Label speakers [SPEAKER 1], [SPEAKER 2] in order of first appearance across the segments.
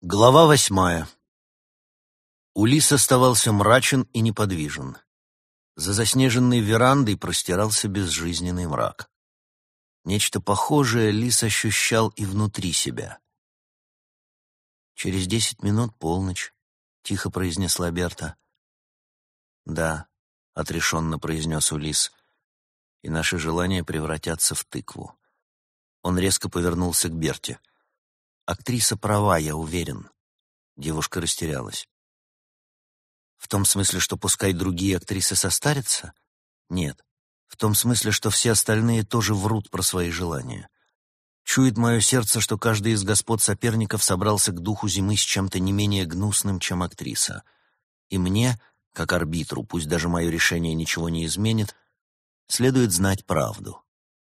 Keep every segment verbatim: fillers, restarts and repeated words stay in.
[SPEAKER 1] Глава восьмая. Улисс оставался мрачен и неподвижен. За заснеженной верандой простирался безжизненный мрак. Нечто похожее Лис ощущал и внутри себя. «Через десять минут полночь», — тихо произнесла Берта. «Да», — отрешенно произнес Улисс, — «и наши желания превратятся в тыкву». Он резко повернулся к Берте. «Актриса права, я уверен». Девушка растерялась. «В том смысле, что пускай другие актрисы состарятся? Нет. В том смысле, что все остальные тоже врут про свои желания. Чует мое сердце, что каждый из господ соперников собрался к духу зимы с чем-то не менее гнусным, чем актриса. И мне, как арбитру, пусть даже мое решение ничего не изменит, следует знать правду».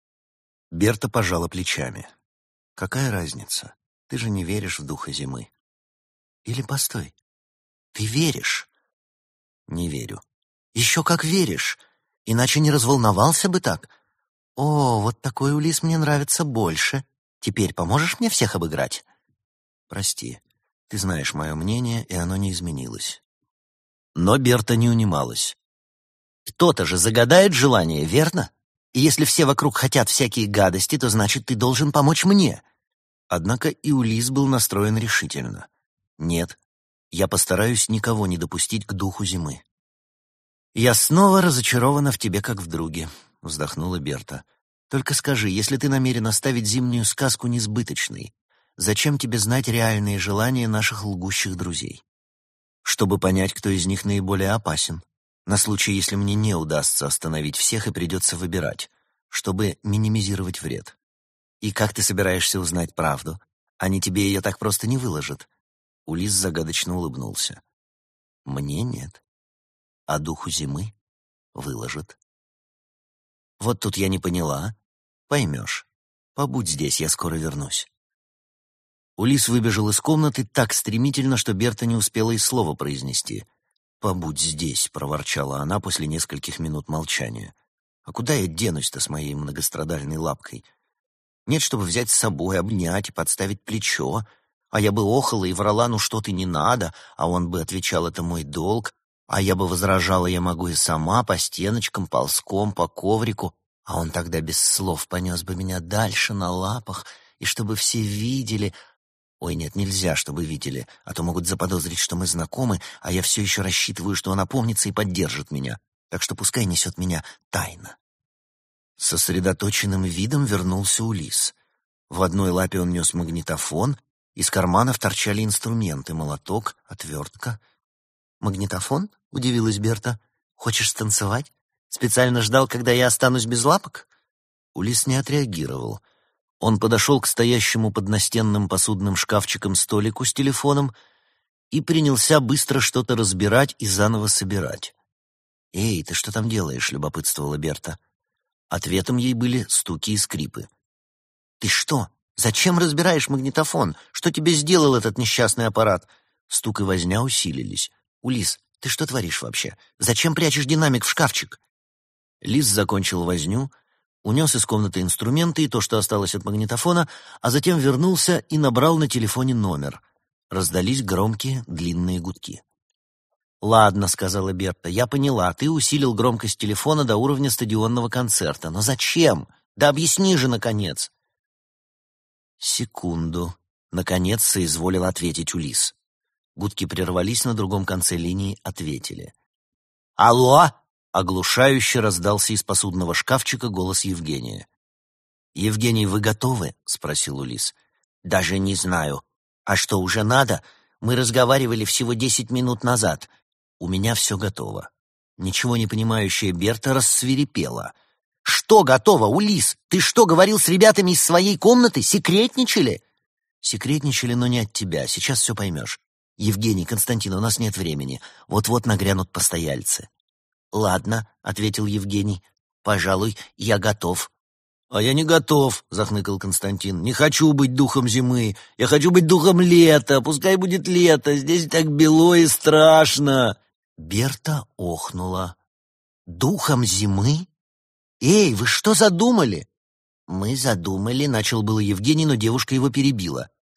[SPEAKER 1] Берта пожала плечами. «Какая разница? Ты же не веришь в духа зимы». «Или постой, ты веришь?» «Не верю». «Еще как веришь, иначе не разволновался бы так. О, вот такой Улисс мне нравится больше. Теперь поможешь мне всех обыграть?» «Прости, ты знаешь мое мнение, и оно не изменилось». Но Берта не унималась. «Кто-то же загадает желание, верно? И если все вокруг хотят всякие гадости, то значит, ты должен помочь мне». Однако и Улисс был настроен решительно. «Нет, я постараюсь никого не допустить к духу зимы». «Я снова разочарована в тебе, как в друге», — вздохнула Берта. «Только скажи, если ты намерен оставить зимнюю сказку несбыточной, зачем тебе знать реальные желания наших лгущих друзей? Чтобы понять, кто из них наиболее опасен, на случай, если мне не удастся остановить всех и придется выбирать, чтобы минимизировать вред. И как ты собираешься узнать правду? Они тебе ее так просто не выложат». Улисс загадочно улыбнулся. «Мне нет, а духу зимы выложат». «Вот тут я не поняла. Поймешь. Побудь здесь, я скоро вернусь». Улисс выбежал из комнаты так стремительно, что Берта не успела и слова произнести. «Побудь здесь», — проворчала она после нескольких минут молчания. «А куда я денусь-то с моей многострадальной лапкой? Нет, чтобы взять с собой, обнять и подставить плечо. А я бы охала и врала, ну что ты, не надо, а он бы отвечал, это мой долг. А я бы возражала, я могу и сама, по стеночкам, ползком, по коврику. А он тогда без слов понес бы меня дальше на лапах, и чтобы все видели... Ой, нет, нельзя, чтобы видели, а то могут заподозрить, что мы знакомы, а я все еще рассчитываю, что он опомнится и поддержит меня. Так что пускай несет меня тайно». Сосредоточенным видом вернулся Улисс. В одной лапе он нес магнитофон, из карманов торчали инструменты — молоток, отвертка. «Магнитофон?» — удивилась Берта. «Хочешь станцевать? Специально ждал, когда я останусь без лапок?» Улисс не отреагировал. Он подошел к стоящему под настенным посудным шкафчиком столику с телефоном и принялся быстро что-то разбирать и заново собирать. «Эй, ты что там делаешь?» — любопытствовала Берта. Ответом ей были стуки и скрипы. «Ты что? Зачем разбираешь магнитофон? Что тебе сделал этот несчастный аппарат?» Стук и возня усилились. «Улисс, ты что творишь вообще? Зачем прячешь динамик в шкафчик?» Лис закончил возню, унес из комнаты инструменты и то, что осталось от магнитофона, а затем вернулся и набрал на телефоне номер. Раздались громкие длинные гудки. «Ладно», — сказала Берта, — «я поняла, ты усилил громкость телефона до уровня стадионного концерта. Но зачем? Да объясни же, наконец!» «Секунду», — наконец соизволил ответить Улисс. Гудки прервались, на другом конце линии ответили. «Алло!» — оглушающе раздался из посудного шкафчика голос Евгения. «Евгений, вы готовы?» — спросил Улисс. «Даже не знаю. А что, уже надо? Мы разговаривали всего десять минут назад. У меня все готово». Ничего не понимающая Берта рассвирепела. «Что готово, Улисс? Ты что, говорил с ребятами из своей комнаты? Секретничали?» «Секретничали, но не от тебя. Сейчас все поймешь. Евгений, Константин, у нас нет времени. Вот-вот нагрянут постояльцы». «Ладно», — ответил Евгений. «Пожалуй, я готов». «А я не готов», — захныкал Константин. «Не хочу быть духом зимы. Я хочу быть духом лета. Пускай будет лето. Здесь так бело и страшно». Берта охнула. «Духом зимы? Эй, вы что задумали?» «Мы задумали», — начал было Евгений, но девушка его перебила.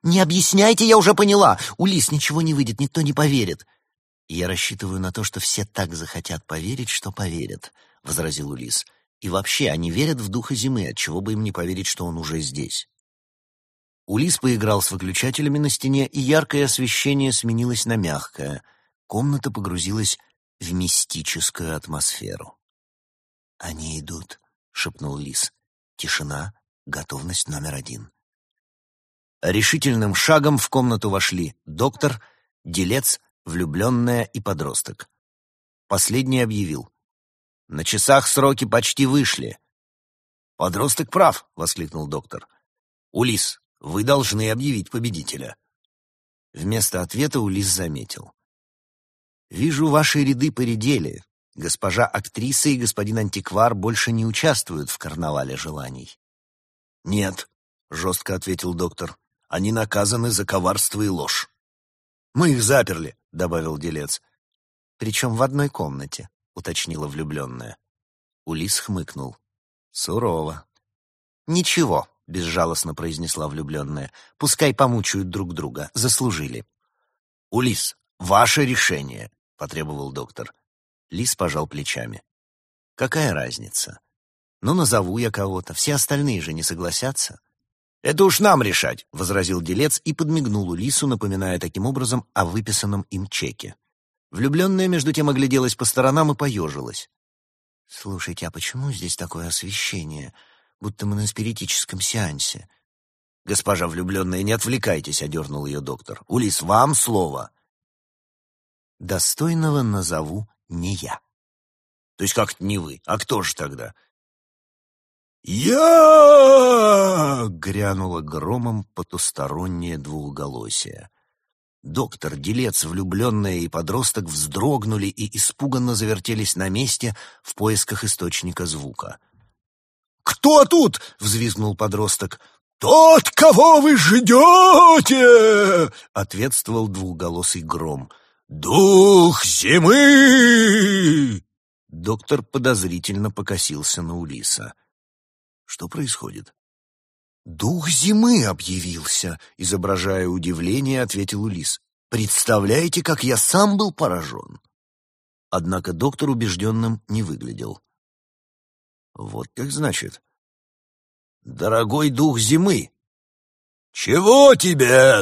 [SPEAKER 2] Не объясняйте, я уже поняла. Улис, ничего не выйдет, никто не поверит. Я рассчитываю на то, что все так захотят поверить, что поверят, — возразил Улис. И вообще, они верят в духа зимы, отчего бы им не поверить, что он уже здесь. Улис поиграл с выключателями на стене, и яркое освещение сменилось на мягкое. Комната погрузилась в мистическую атмосферу. «Они идут», — шепнул Лис. «Тишина, готовность номер один». Решительным шагом в комнату вошли доктор, делец, влюбленная и подросток. Последний объявил: «На часах сроки почти вышли». «Подросток прав», — воскликнул доктор. «Улис, вы должны объявить победителя». Вместо ответа Улис заметил: «Вижу, ваши ряды поредели. Госпожа актриса и господин антиквар больше не участвуют в карнавале желаний». «Нет», — жестко ответил доктор, — «они наказаны за коварство и ложь». «Мы их заперли», — добавил делец. «Причем в одной комнате», — уточнила влюбленная. Улис хмыкнул. «Сурово». «Ничего», — безжалостно произнесла влюбленная, — «пускай помучают друг друга, заслужили». «Улис, ваше решение», — потребовал доктор. Лис пожал плечами. «Какая разница? Ну, назову я кого-то, все остальные же не согласятся». «Это уж нам решать», — возразил делец и подмигнул Улису, напоминая таким образом о выписанном им чеке. Влюбленная, между тем, огляделась по сторонам и поежилась. «Слушайте, а почему здесь такое освещение, будто мы на спиритическом сеансе?» «Госпожа влюбленная, не отвлекайтесь», — одернул ее доктор. «Улис, вам слово». «Достойного назову не я». «То есть как-то не вы? А кто же тогда?» «Я!» — грянуло громом потустороннее двухголосие. Доктор, делец, влюбленная и подросток вздрогнули и испуганно завертелись на месте в поисках источника звука. «Кто тут?» — взвизгнул подросток. «Тот, кого вы ждете!» — ответствовал двухголосый гром. «Дух зимы!» Доктор подозрительно покосился на Улиса. «Что происходит?» «Дух зимы объявился», — изображая удивление, ответил Улис. «Представляете, как я сам был поражен?» Однако доктор убежденным не выглядел. «Вот как значит. Дорогой дух зимы!» «Чего тебе,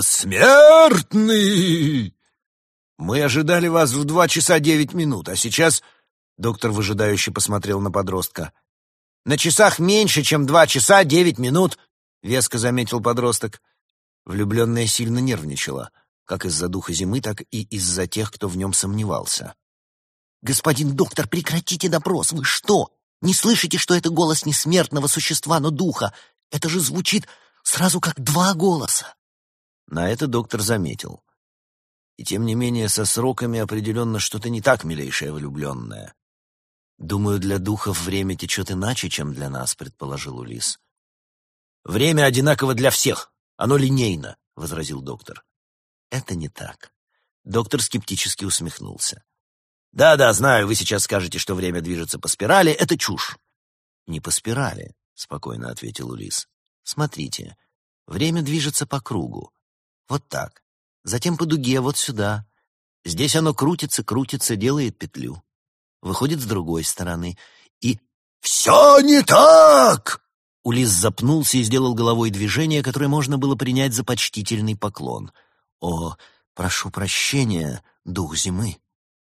[SPEAKER 2] смертный?» «Мы ожидали вас в два часа девять минут, а сейчас...» Доктор выжидающе посмотрел на подростка. «На часах меньше, чем два часа девять минут», — веско заметил подросток. Влюбленная сильно нервничала, как из-за духа зимы, так и из-за тех, кто в нем сомневался. «Господин доктор, прекратите допрос! Вы что, не слышите, что это голос не смертного существа, но духа? Это же звучит сразу как два голоса!» На это доктор заметил. «И тем не менее со сроками определенно что-то не так, милейшая влюбленная». «Думаю, для духов время течет иначе, чем для нас», — предположил Улис. «Время одинаково для всех. Оно линейно», — возразил доктор. «Это не так». Доктор скептически усмехнулся. «Да-да, знаю, вы сейчас скажете, что время движется по спирали. Это чушь». «Не по спирали», — спокойно ответил Улис. «Смотрите, время движется по кругу. Вот так. Затем по дуге вот сюда. Здесь оно крутится, крутится, делает петлю. Выходит с другой стороны. И... «Все не так!» Улис запнулся и сделал головой движение, которое можно было принять за почтительный поклон. «О, прошу прощения, дух зимы!»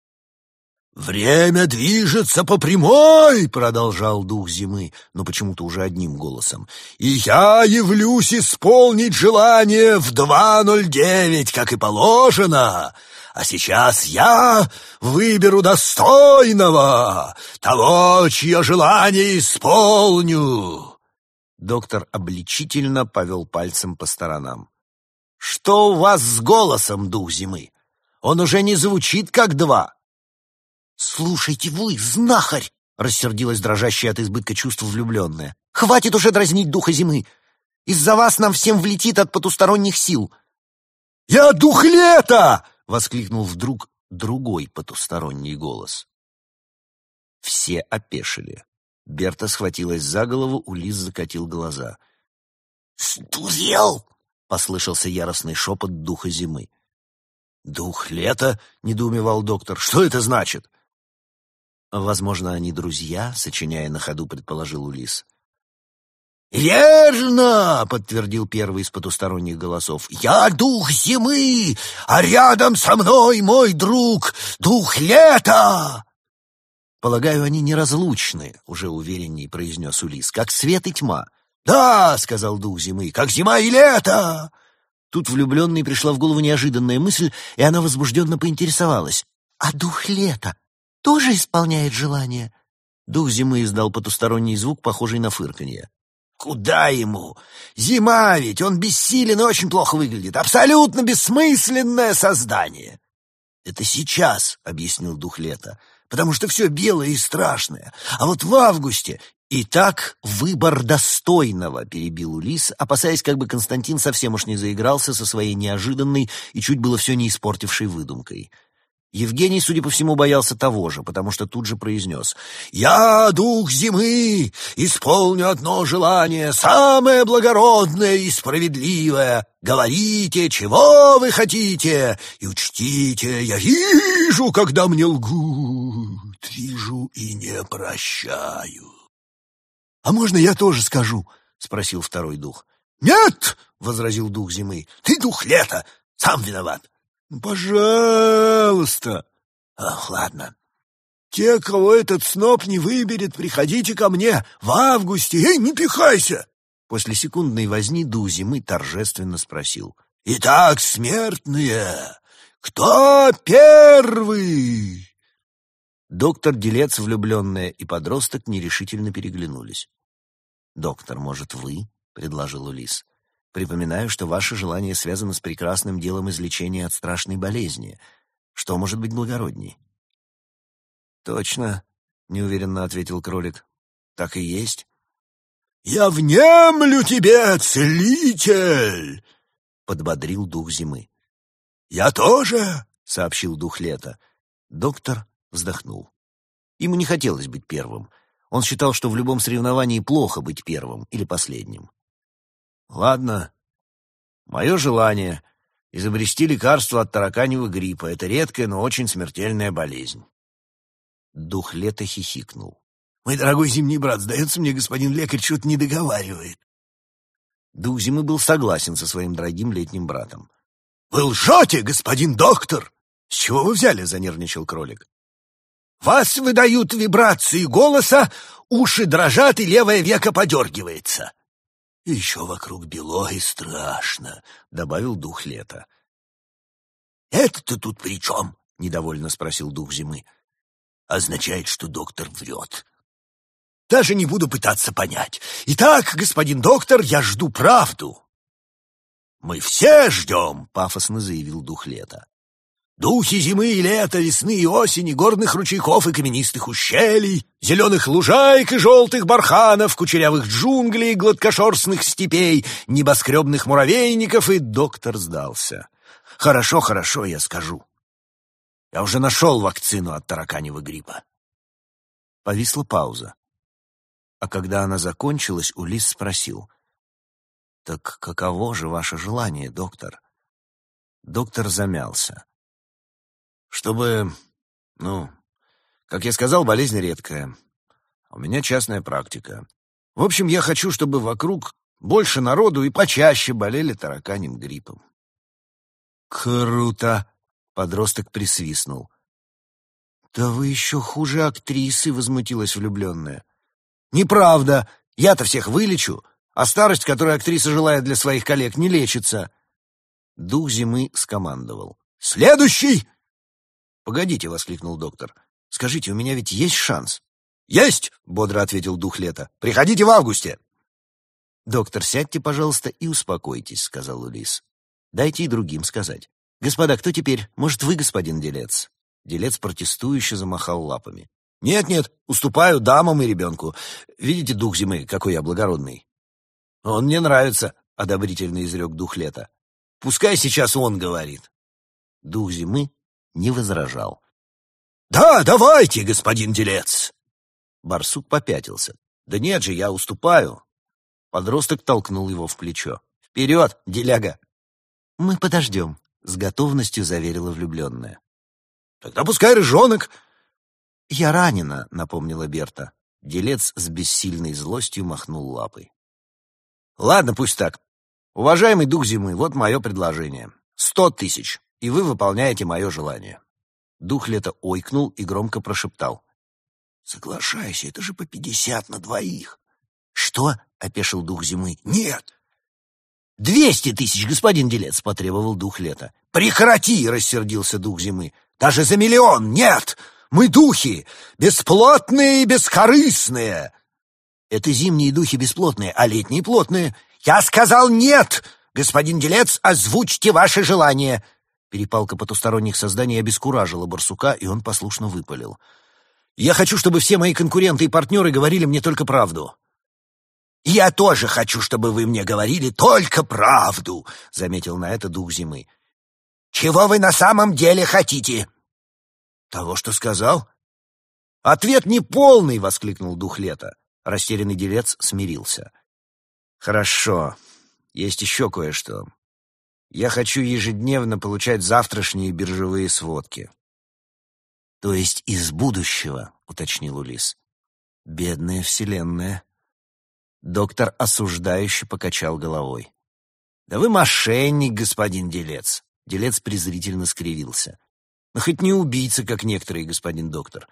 [SPEAKER 2] «Время движется по прямой!» — продолжал дух зимы, но почему-то уже одним голосом. «И я явлюсь исполнить желание в два ноль девять, как и положено. А сейчас я выберу достойного, того, чье желание исполню». Доктор обличительно повел пальцем по сторонам. «Что у вас с голосом, дух зимы? Он уже не звучит как два». «Слушайте вы, знахарь!» — рассердилась дрожащая от избытка чувств влюбленная. «Хватит уже дразнить духа зимы! Из-за вас нам всем влетит от потусторонних сил!» «Я дух лета!» — воскликнул вдруг другой потусторонний голос. Все опешили. Берта схватилась за голову, Улис закатил глаза. «Сдурел!» — послышался яростный шепот духа зимы. «Дух лета?» — недоумевал доктор. «Что это значит?» «Возможно, они друзья», — сочиняя на ходу, предположил Улисс. «Верно!» — подтвердил первый из потусторонних голосов. «Я дух зимы, а рядом со мной мой друг, дух лета!» «Полагаю, они неразлучны», — уже уверенней произнес Улисс, — «как свет и тьма». «Да!» — сказал дух зимы, — «как зима и лето!» Тут влюбленной пришла в голову неожиданная мысль, и она возбужденно поинтересовалась. «А дух лета тоже исполняет желания?» Дух зимы издал потусторонний звук, похожий на фырканье. «Куда ему? Зима ведь, он бессилен и очень плохо выглядит. Абсолютно бессмысленное создание!» «Это сейчас», — объяснил дух лета, — «потому что все белое и страшное. А вот в августе...» «Итак, выбор достойного», — перебил Улисс, опасаясь, как бы Константин совсем уж не заигрался со своей неожиданной и чуть было все не испортившей выдумкой. Евгений, судя по всему, боялся того же, потому что тут же произнес: «Я, дух зимы, исполню одно желание, самое благородное и справедливое. Говорите, чего вы хотите, и учтите, я вижу, когда мне лгут, вижу и не прощаю». «А можно я тоже скажу?» — спросил второй дух. «Нет!» — возразил дух зимы. «Ты дух лета, сам виноват». «Пожалуйста!» «Ах, ладно. Те, кого этот сноп не выберет, приходите ко мне в августе. Эй, не пихайся!» После секундной возни дух зимы торжественно спросил: «Итак, смертные, кто первый?» Доктор, делец, влюбленная и подросток нерешительно переглянулись. «Доктор, может, вы?» — предложил Улисс. «Припоминаю, что ваше желание связано с прекрасным делом излечения от страшной болезни. Что может быть благородней?» «Точно», — неуверенно ответил кролик. «Так и есть». «Я внемлю тебе, целитель!» — подбодрил дух зимы. «Я тоже!» — сообщил дух лета. Доктор вздохнул. Ему не хотелось быть первым. Он считал, что в любом соревновании плохо быть первым или последним. «Ладно. Мое желание — изобрести лекарство от тараканьего гриппа. Это редкая, но очень смертельная болезнь». Дух лета хихикнул. «Мой дорогой зимний брат, сдается мне, господин лекарь что-то не договаривает». Дух зимы был согласен со своим дорогим летним братом. «Вы лжете, господин доктор!» «С чего вы взяли?» — занервничал кролик. «Вас выдают вибрации голоса, уши дрожат и левое веко подергивается». «И еще вокруг бело и страшно», — добавил дух лета. «Это-то тут при чем?» — недовольно спросил дух зимы. «Означает, что доктор врет». «Даже не буду пытаться понять. Итак, господин доктор, я жду правду». «Мы все ждем», — пафосно заявил дух лета. «Духи зимы и лета, весны и осени, горных ручейков и каменистых ущелий, зеленых лужаек и желтых барханов, кучерявых джунглей, гладкошерстных степей, небоскребных муравейников». И доктор сдался. «Хорошо, хорошо, я скажу. Я уже нашел вакцину от тараканьего гриппа». Повисла пауза. А когда она закончилась, Улисс спросил: «Так каково же ваше желание, доктор?» Доктор замялся. «Чтобы, ну, как я сказал, болезнь редкая. У меня частная практика. В общем, я хочу, чтобы вокруг больше народу и почаще болели тараканьим гриппом». «Круто!» — подросток присвистнул. «Да вы еще хуже актрисы!» — возмутилась влюбленная. «Неправда! Я-то всех вылечу, а старость, которую актриса желает для своих коллег, не лечится». Дух зимы скомандовал: «Следующий!» «Погодите!» — воскликнул доктор. «Скажите, у меня ведь есть шанс?» «Есть!» — бодро ответил дух лета. «Приходите в августе!» «Доктор, сядьте, пожалуйста, и успокойтесь», — сказал Улисс. «Дайте и другим сказать. Господа, кто теперь? Может, вы, господин делец?» Делец протестующе замахал лапами. «Нет-нет, уступаю дамам и ребенку. Видите, дух зимы, какой я благородный?» «Он мне нравится», — одобрительно изрек дух лета. «Пускай сейчас он говорит». Дух зимы не возражал. «Да, давайте, господин делец!» Барсук попятился. «Да нет же, я уступаю!» Подросток толкнул его в плечо. Вперед, деляга!» «Мы подождем», — с готовностью заверила влюбленная. «Тогда пускай рыжонок». «Я ранена», — напомнила Берта. Делец с бессильной злостью махнул лапой. «Ладно, пусть так. Уважаемый дух зимы, вот мое предложение. Сто тысяч, и вы выполняете мое желание». Дух лета ойкнул и громко прошептал: «Соглашайся, это же по пятьдесят на двоих». «Что?» — опешил дух зимы. «Нет!» «Двести тысяч, господин делец!» — потребовал дух лета. «Прекрати!» — рассердился дух зимы. «Даже за миллион! Нет! Мы духи! Бесплотные и бескорыстные!» «Это зимние духи бесплотные, а летние плотные!» «Я сказал нет! Господин делец, озвучьте ваше желание!» Перепалка потусторонних созданий обескуражила барсука, и он послушно выпалил: «Я хочу, чтобы все мои конкуренты и партнеры говорили мне только правду». «Я тоже хочу, чтобы вы мне говорили только правду», — заметил на это дух зимы. «Чего вы на самом деле хотите?» «Того, что сказал». «Ответ неполный», — воскликнул дух лета. Растерянный делец смирился. «Хорошо, есть еще кое-что. Я хочу ежедневно получать завтрашние биржевые сводки». «То есть из будущего», — уточнил Улис. «Бедная вселенная». Доктор осуждающе покачал головой. «Да вы мошенник, господин делец!» Делец презрительно скривился. «Но хоть не убийца, как некоторые, господин доктор».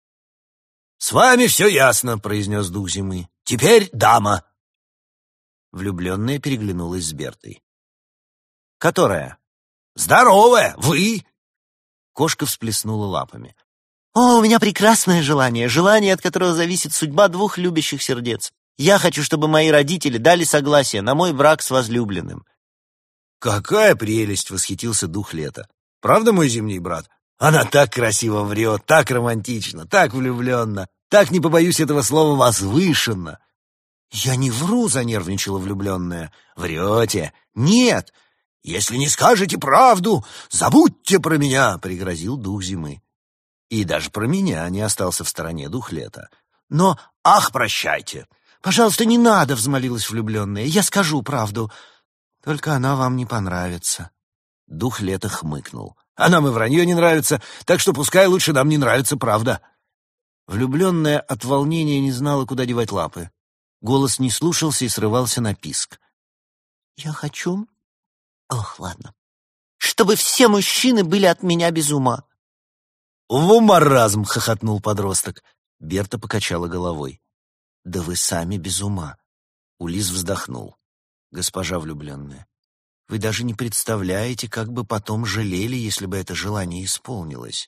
[SPEAKER 2] «С вами все ясно», — произнес дух зимы. «Теперь дама». Влюбленная переглянулась с Бертой. «Которая?» «Здоровая! Вы!» Кошка всплеснула лапами. «О, у меня прекрасное желание, желание, от которого зависит судьба двух любящих сердец. Я хочу, чтобы мои родители дали согласие на мой брак с возлюбленным». «Какая прелесть!» — восхитился дух лета. «Правда, мой зимний брат? Она так красиво врет, так романтично, так влюбленно, так, не побоюсь этого слова, возвышенно». «Я не вру», — занервничала влюбленная. «Врете?» «Нет!» «Если не скажете правду, забудьте про меня», — пригрозил дух зимы. И даже про меня не остался в стороне дух лета. «Но, ах, прощайте!» «Пожалуйста, не надо», — взмолилась влюбленная. «Я скажу правду. Только она вам не понравится». Дух лета хмыкнул. «А нам и вранье не нравится, так что пускай лучше нам не нравится правда». Влюбленная от волнения не знала, куда девать лапы. Голос не слушался и срывался на писк. «Я хочу... Ох, ладно. Чтобы все мужчины были от меня без ума». «В маразм!» — хохотнул подросток. Берта покачала головой. «Да вы сами без ума». Улис вздохнул. «Госпожа влюбленная, вы даже не представляете, как бы потом жалели, если бы это желание исполнилось».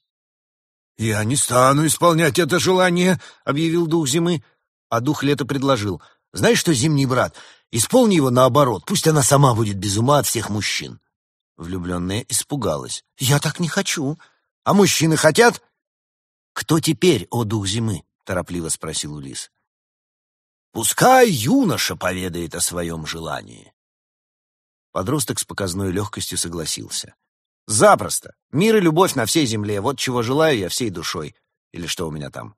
[SPEAKER 2] «Я не стану исполнять это желание», — объявил дух зимы. А дух лета предложил: «Знаешь что, зимний брат, исполни его наоборот, пусть она сама будет без ума от всех мужчин». Влюбленная испугалась. «Я так не хочу». «А мужчины хотят?» «Кто теперь, о дух зимы?» — торопливо спросил Улис. «Пускай юноша поведает о своем желании». Подросток с показной легкостью согласился. «Запросто. Мир и любовь на всей земле. Вот чего желаю я всей душой. Или что у меня там?»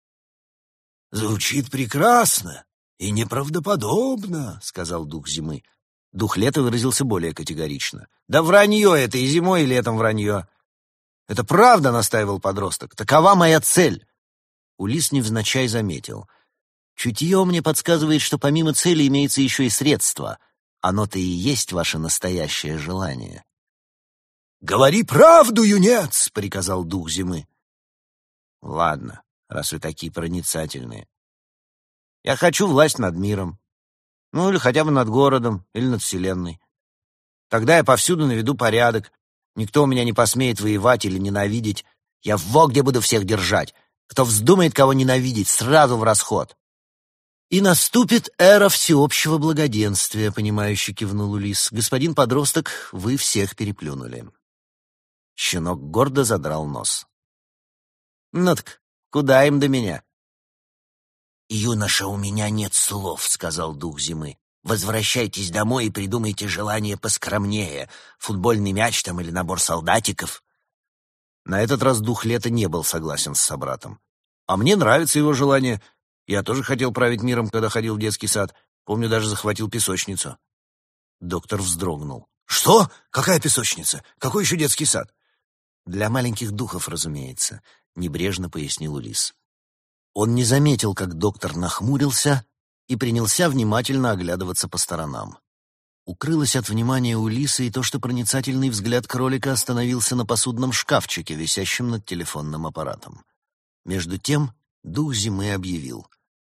[SPEAKER 2] «Звучит прекрасно и неправдоподобно», — сказал дух зимы. Дух лета выразился более категорично. «Да вранье это, и зимой, и летом вранье». «Это правда», — настаивал подросток. «Такова моя цель». Улис невзначай заметил. «Чутье мне подсказывает, что помимо цели имеется еще и средство. Оно-то и есть ваше настоящее желание». «Говори правду, юнец!» — приказал дух зимы. «Ладно, раз вы такие проницательные. Я хочу власть над миром. Ну, или хотя бы над городом, или над вселенной. Тогда я повсюду наведу порядок. Никто у меня не посмеет воевать или ненавидеть. Я во где буду всех держать. Кто вздумает кого ненавидеть, сразу в расход». «И наступит эра всеобщего благоденствия», — понимающе кивнул Улис. «Господин подросток, вы всех переплюнули». Щенок гордо задрал нос. «Ну так куда им до меня?» «Юноша, у меня нет слов», — сказал дух зимы. «Возвращайтесь домой и придумайте желание поскромнее. Футбольный мяч там или набор солдатиков». На этот раз дух лета не был согласен с собратом. «А мне нравится его желание. Я тоже хотел править миром, когда ходил в детский сад. Помню, даже захватил песочницу». Доктор вздрогнул. «Что? Какая песочница? Какой еще детский сад?» «Для маленьких духов, разумеется», — небрежно пояснил Улисс. Он не заметил, как доктор нахмурился и принялся внимательно оглядываться по сторонам. Укрылось от внимания Улисса и то, что проницательный взгляд кролика остановился на посудном шкафчике, висящем над телефонным аппаратом. Между тем дух зимы объявил: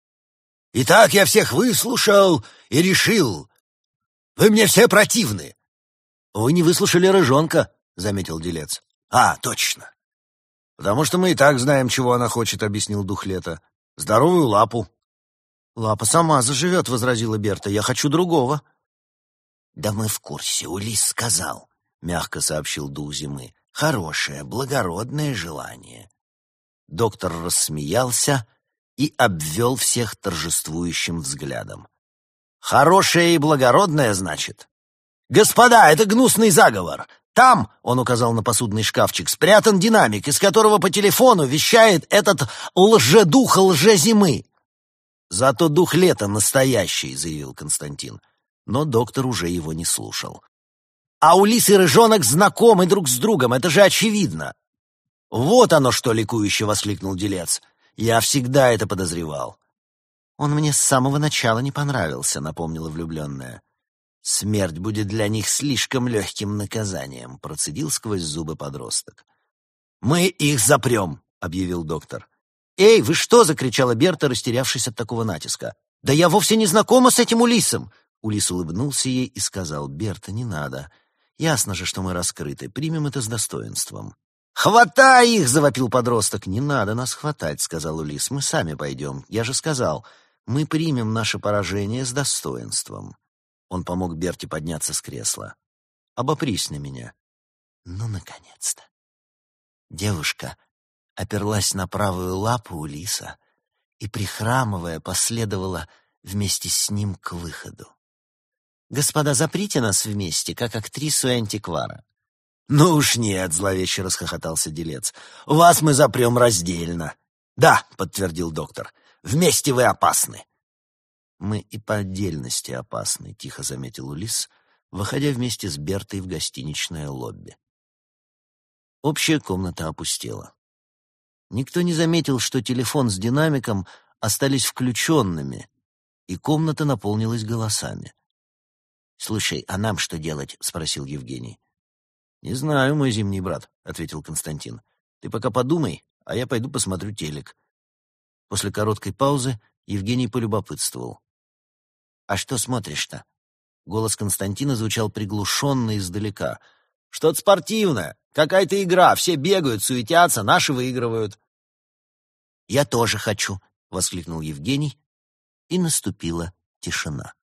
[SPEAKER 2] «Итак, я всех выслушал и решил. Вы мне все противны». «Вы не выслушали рыжонка», — заметил делец. «А, точно. Потому что мы и так знаем, чего она хочет», — объяснил дух лета. «Здоровую лапу». «Лапа сама заживет», — возразила Берта. «Я хочу другого». «Да мы в курсе, Улисс сказал», — мягко сообщил дух зимы. «Хорошее, благородное желание». Доктор рассмеялся и обвел всех торжествующим взглядом. «Хорошее и благородное, значит? Господа, это гнусный заговор. Там, — он указал на посудный шкафчик, — спрятан динамик, из которого по телефону вещает этот лжедух лжезимы». «Зато дух лета настоящий», — заявил Константин. Но доктор уже его не слушал. «А Улисс и рыжонок знакомы друг с другом, это же очевидно». «Вот оно что!» — ликующе воскликнул делец. «Я всегда это подозревал». «Он мне с самого начала не понравился», — напомнила влюбленная. «Смерть будет для них слишком легким наказанием», — процедил сквозь зубы подросток. «Мы их запрем», — объявил доктор. «Эй, вы что?» — закричала Берта, растерявшись от такого натиска. «Да я вовсе не знакома с этим Улиссом!» Улисс улыбнулся ей и сказал: «Берта, не надо. Ясно же, что мы раскрыты. Примем это с достоинством». «Хватай их!» — завопил подросток. «Не надо нас хватать», — сказал Улисс. «Мы сами пойдем. Я же сказал, мы примем наше поражение с достоинством». Он помог Берте подняться с кресла. «Обопрись на меня». «Ну, наконец-то». Девушка оперлась на правую лапу Улисса и, прихрамывая, последовала вместе с ним к выходу. «Господа, заприте нас вместе, как актрису и антиквара». «Ну уж нет», — зловеще расхохотался делец. «Вас мы запрем раздельно». «Да», — подтвердил доктор, — «вместе вы опасны». «Мы и по отдельности опасны», — тихо заметил Улисс, выходя вместе с Бертой в гостиничное лобби. Общая комната опустела. Никто не заметил, что телефон с динамиком остались включенными, и комната наполнилась голосами. «Слушай, а нам что делать?» — спросил Евгений. «Не знаю, мой зимний брат», — ответил Константин. «Ты пока подумай, а я пойду посмотрю телек». После короткой паузы Евгений полюбопытствовал. «А что смотришь-то?» Голос Константина звучал приглушенно издалека. «Что-то спортивное. Какая-то игра. Все бегают, суетятся, наши выигрывают». «Я тоже хочу», — воскликнул Евгений, и наступила тишина.